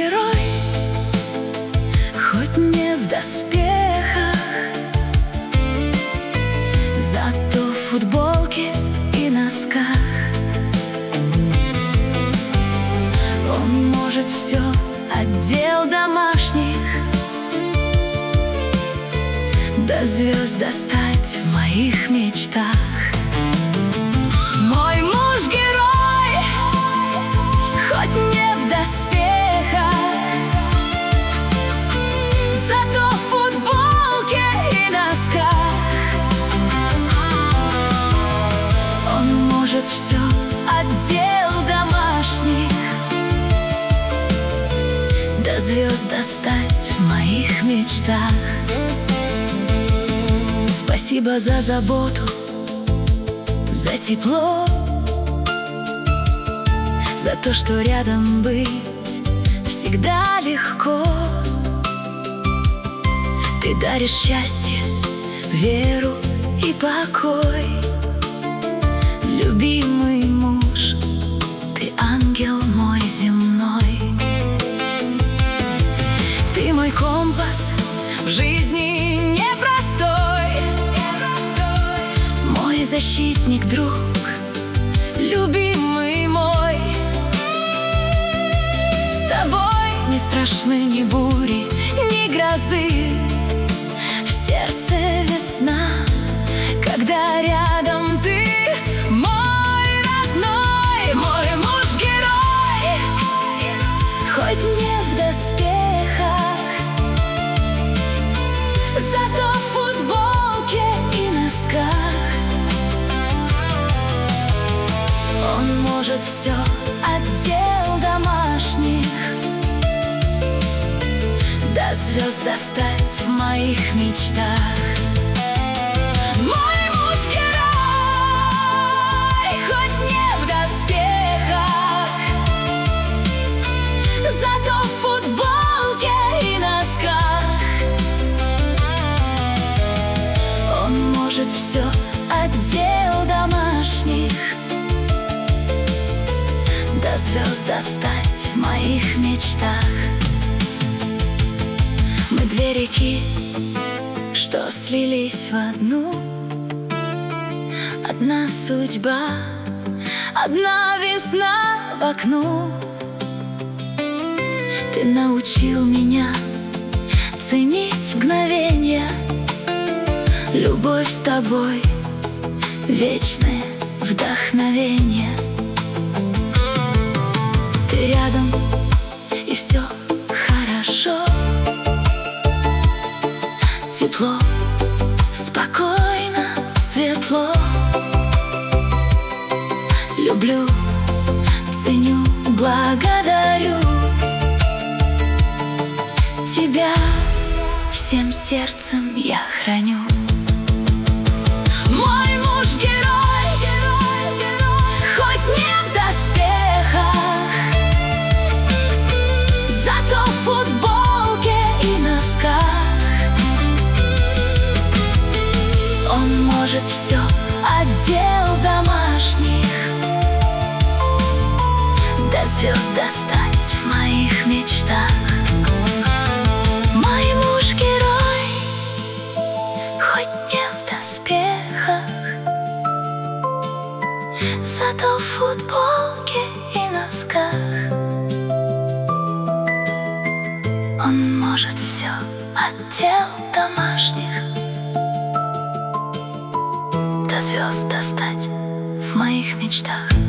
герой, хоть не в доспехах, зато в футболке и носках. Он может все от дел домашних до звезд достать в моих мечтах. Мой муж герой, хоть не в доспехах, зато в футболке и носках. Он может все от дел домашних до звезд достать в моих мечтах. Спасибо за заботу, за тепло, за то, что рядом быть всегда легко. Ты даришь счастье, веру и покой. Любимый муж, ты ангел мой земной. Ты мой компас в жизни непростой, мой защитник, друг, любимый мой. С тобой не страшны ни бури, ни грозы. В сердце весна, когда рядом ты, мой родной. Мой муж герой, хоть не в доспехах, зато в футболке и носках. Он может все от дел домашних до звезд достать в моих мечтах. Мой муж герой, хоть не в доспехах, зато в футболке и носках. Он может все от дел домашних до звезд достать в моих мечтах. Мы две реки, что слились в одну. Одна судьба, одна весна в окну. Ты научил меня ценить мгновенья. Любовь с тобой, вечное вдохновение. Ты рядом, и все хорошо. Тепло, спокойно, светло. Люблю, ценю, благодарю тебя, всем сердцем я храню. Мой муж герой, хоть не в доспехах, зато в футболке и носках. Он может все от дел домашних до звезд достать в моих мечтах. Мой муж герой, хоть не в доспехах, зато в футболке и носках. Он может все от дел домашних до звезд достать в моих мечтах.